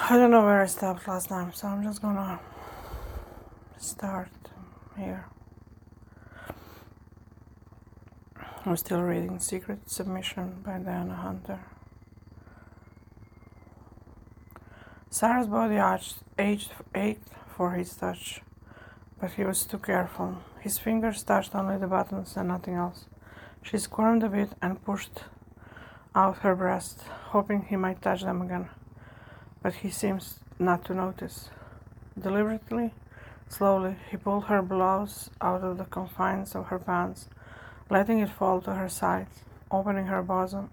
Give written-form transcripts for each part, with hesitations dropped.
I don't know where I stopped last time, so I'm just gonna start here. I'm still reading Secret Submission by Diana Hunter. Sarah's body ached for his touch, but he was too careful. His fingers touched only the buttons and nothing else. She squirmed a bit and pushed out her breasts, hoping he might touch them again, but he seems not to notice. Deliberately, slowly, he pulled her blouse out of the confines of her pants, letting it fall to her sides, opening her bosom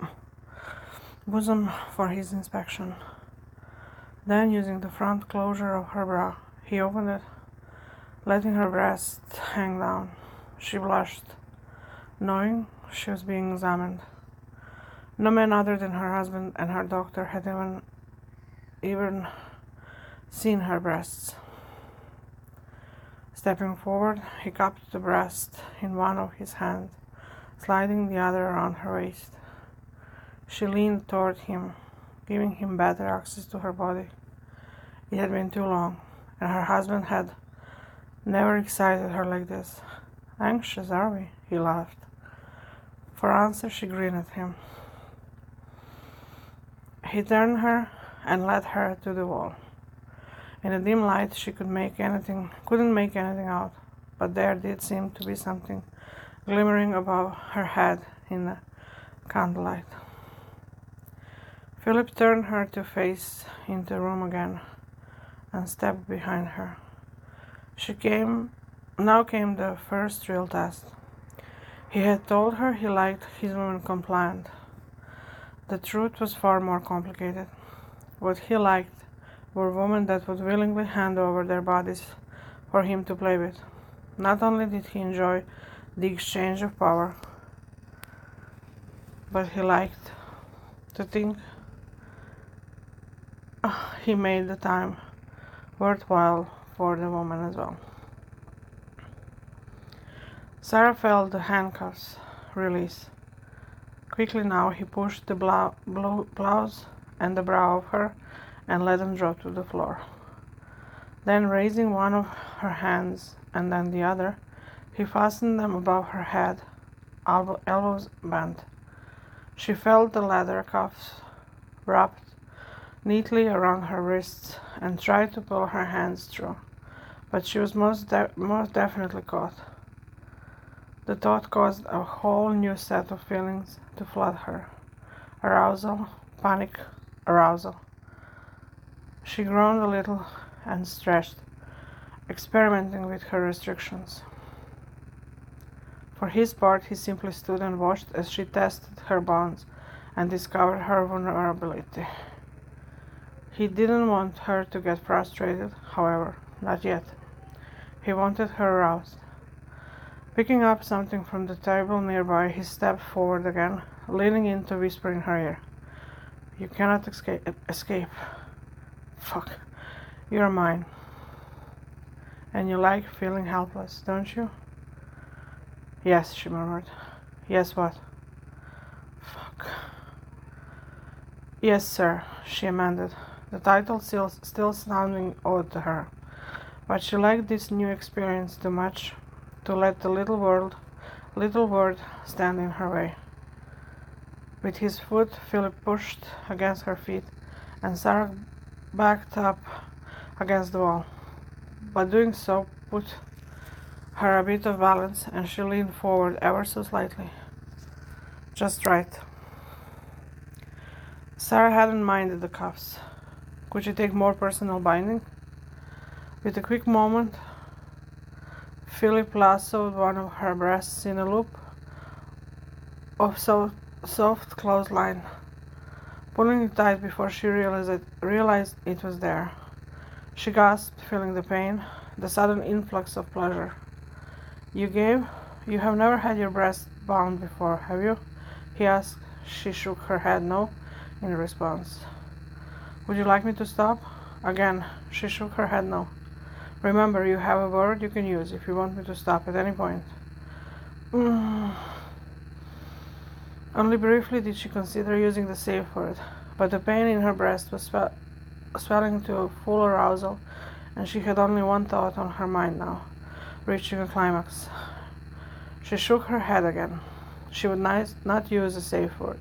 for his inspection. Then, using the front closure of her bra, he opened it, letting her breasts hang down. She blushed, knowing she was being examined. No man other than her husband and her doctor had even seen her breasts. Stepping forward, he cupped the breast in one of his hands, sliding the other around her waist. She leaned toward him, giving him better access to her body. It had been too long, and her husband had never excited her like this. "Anxious, are we?" he laughed. For answer, she grinned at him. He turned her and led her to the wall. In the dim light, she couldn't make anything out, but there did seem to be something glimmering above her head in the candlelight. Philip turned her to face into the room again and stepped behind her. Now came the first real test. He had told her he liked his women compliant. The truth was far more complicated. What he liked were women that would willingly hand over their bodies for him to play with. Not only did he enjoy the exchange of power, but he liked to think he made the time worthwhile for the woman as well. Sarah felt the handcuffs release. Quickly now he pushed the blouse and the bra of her and let them drop to the floor. Then, raising one of her hands and then the other, he fastened them above her head, elbows bent. She felt the leather cuffs wrapped neatly around her wrists and tried to pull her hands through, but she was most definitely caught. The thought caused a whole new set of feelings to flood her. Arousal, panic, arousal. She groaned a little and stretched, experimenting with her restrictions. For his part, he simply stood and watched as she tested her bonds and discovered her vulnerability. He didn't want her to get frustrated, however, not yet. He wanted her aroused. Picking up something from the table nearby, he stepped forward again, leaning in to whisper in her ear. "You cannot escape. Fuck. You're mine. And you like feeling helpless, don't you?" "Yes," she murmured. "Yes, what?" "Fuck." "Yes, sir," she amended, the title still sounding odd to her. But she liked this new experience too much to let the little word stand in her way. With his foot, Philip pushed against her feet, and Sarah backed up against the wall. But doing so put her a bit of balance, and she leaned forward ever so slightly. Just right. Sarah hadn't minded the cuffs. Could she take more personal binding? With a quick moment, Philip lassoed one of her breasts in a loop of soft clothesline, pulling it tight before she realized it was there. She gasped, feeling the pain, the sudden influx of pleasure. "You have never had your breast bound before, have you?" he asked. She shook her head no in response. "Would you like me to stop?" Again, she shook her head no. "Remember, you have a word you can use if you want me to stop at any point." Only briefly did she consider using the safe word, but the pain in her breast was swelling to full arousal, and she had only one thought on her mind now, reaching a climax. She shook her head again. She would not use a safe word.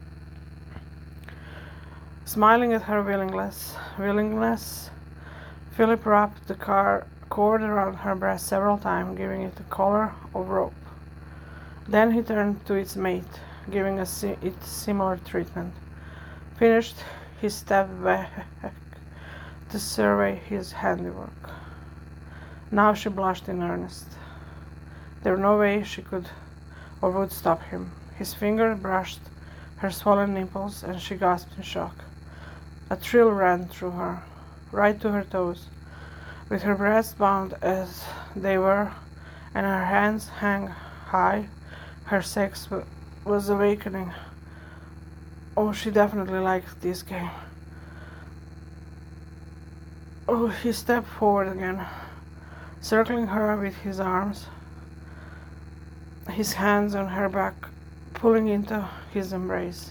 Smiling at her willingness, Philip wrapped the cord around her breast several times, giving it a collar of rope. Then he turned to its mate, giving it similar treatment. Finished, he stepped back to survey his handiwork. Now she blushed in earnest. There was no way she could or would stop him. His finger brushed her swollen nipples, and she gasped in shock. A thrill ran through her, right to her toes. With her breasts bound as they were, and her hands hung high, her sex was awakening. Oh, she definitely liked this game. Oh, he stepped forward again, circling her with his arms, his hands on her back, pulling into his embrace.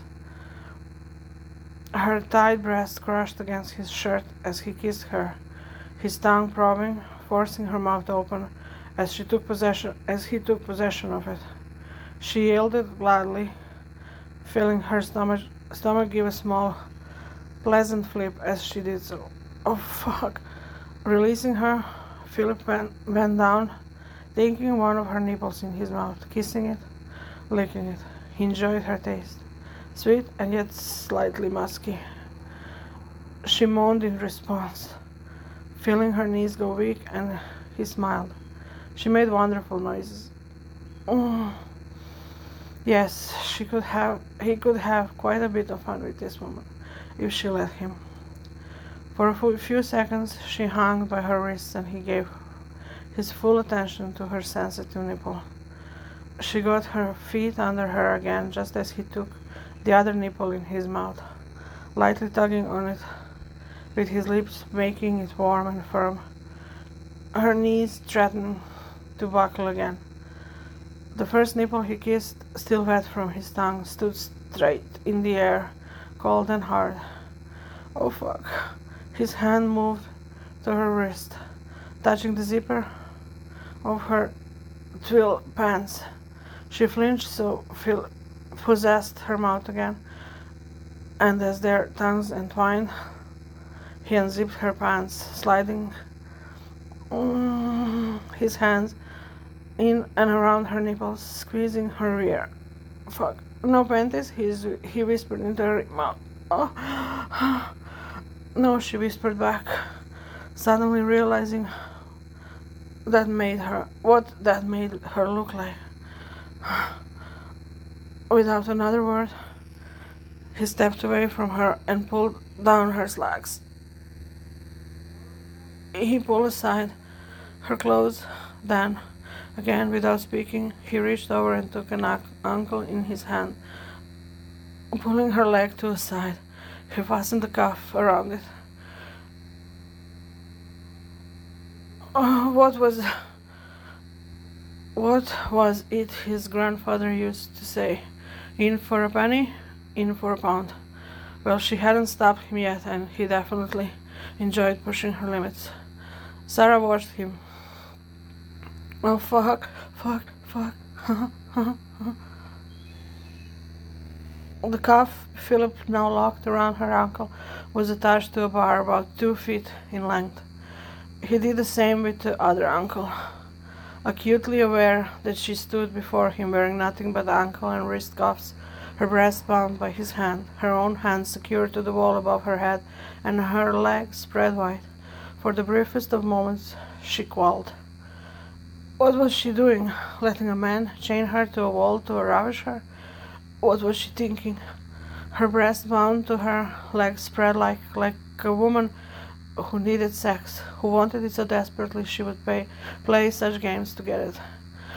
Her tight breast crushed against his shirt as he kissed her, his tongue probing, forcing her mouth open as he took possession of it. She yielded gladly, feeling her stomach give a small, pleasant flip as she did so. Oh, fuck. Releasing her, Philip bent down, taking one of her nipples in his mouth, kissing it, licking it. He enjoyed her taste, sweet and yet slightly musky. She moaned in response, feeling her knees go weak, and he smiled. She made wonderful noises. Oh. Yes, he could have quite a bit of fun with this woman, if she let him. For a few seconds she hung by her wrists, and he gave his full attention to her sensitive nipple. She got her feet under her again, just as he took the other nipple in his mouth, lightly tugging on it with his lips, making it warm and firm. Her knees threatened to buckle again. The first nipple he kissed, still wet from his tongue, stood straight in the air, cold and hard. Oh, fuck. His hand moved to her wrist, touching the zipper of her twill pants. She flinched, so Phil possessed her mouth again, and as their tongues entwined, he unzipped her pants, sliding his hands in and around her nipples, squeezing her rear. Fuck. No panties, he whispered into her mouth. Oh. No, she whispered back, suddenly realizing what that made her look like. Without another word, he stepped away from her and pulled down her slacks. He pulled aside her clothes, then, again without speaking, he reached over and took an ankle in his hand. Pulling her leg to a side, he fastened the cuff around it. What was it his grandfather used to say? In for a penny, in for a pound. Well, she hadn't stopped him yet, and he definitely enjoyed pushing her limits. Sarah watched him. Oh, fuck. The cuff Philip now locked around her ankle was attached to a bar about 2 feet in length. He did the same with the other ankle, acutely aware that she stood before him wearing nothing but ankle and wrist cuffs, her breast bound by his hand, her own hand secured to the wall above her head, and her legs spread wide. For the briefest of moments she quailed. What was she doing? Letting a man chain her to a wall to ravish her? What was she thinking? Her breast bound to her, legs spread like a woman who needed sex, who wanted it so desperately she would play such games to get it.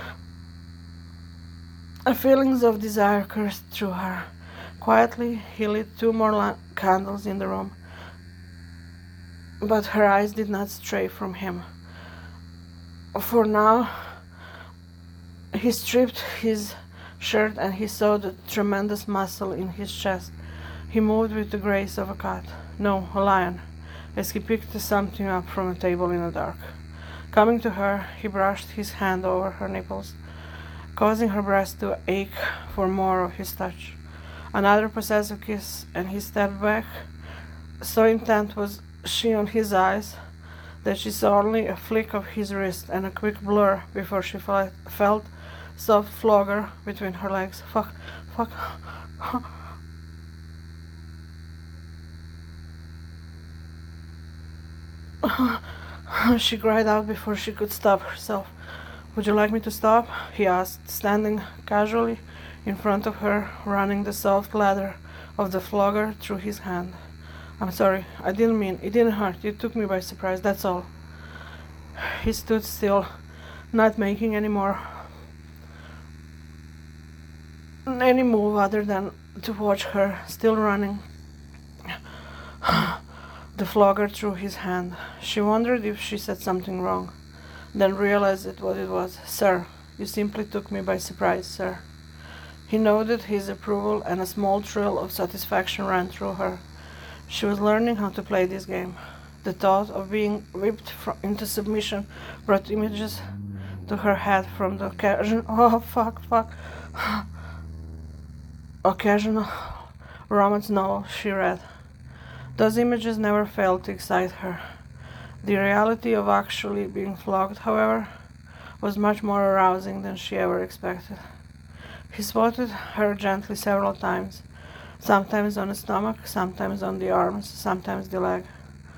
Feelings of desire coursed through her. Quietly, he lit 2 more candles in the room, but her eyes did not stray from him. For now, he stripped his shirt and he saw the tremendous muscle in his chest. He moved with the grace of a cat. No, a lion. as he picked something up from a table in the dark. Coming to her, he brushed his hand over her nipples, causing her breast to ache for more of his touch. Another possessive kiss, and he stepped back. So intent was she on his eyes that she saw only a flick of his wrist and a quick blur before she felt soft flogger between her legs. Fuck, fuck. She cried out before she could stop herself. Would you like me to stop? He asked, standing casually in front of her, running the soft ladder of the flogger through his hand. I'm sorry, I didn't mean, it didn't hurt, you took me by surprise, that's all. He stood still, not making any move other than to watch her, still running the flogger through his hand. She wondered if she said something wrong, then realized what it was. Sir, you simply took me by surprise, sir. He nodded his approval, and a small thrill of satisfaction ran through her. She was learning how to play this game. The thought of being whipped into submission brought images to her head from the occasional romance novel she read. Those images never failed to excite her. The reality of actually being flogged, however, was much more arousing than she ever expected. He spotted her gently several times, sometimes on the stomach, sometimes on the arms, sometimes the leg.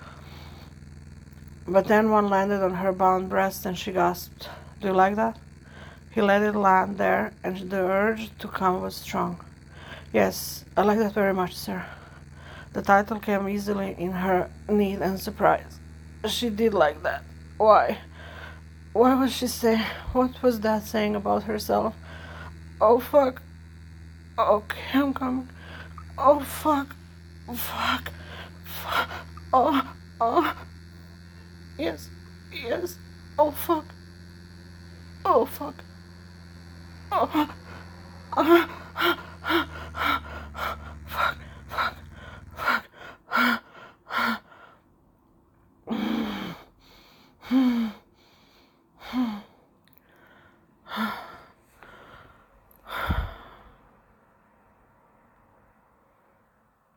But then one landed on her bound breast and she gasped, Do you like that? He let it land there, and the urge to come was strong. Yes, I like that very much, sir. The title came easily in her need and surprise. She did like that. Why? Why was she saying? What was that saying about herself? Oh, fuck. Okay, I'm coming. Oh, fuck. Fuck. Fuck. Oh. Yes. Oh, fuck. Oh, fuck. Oh.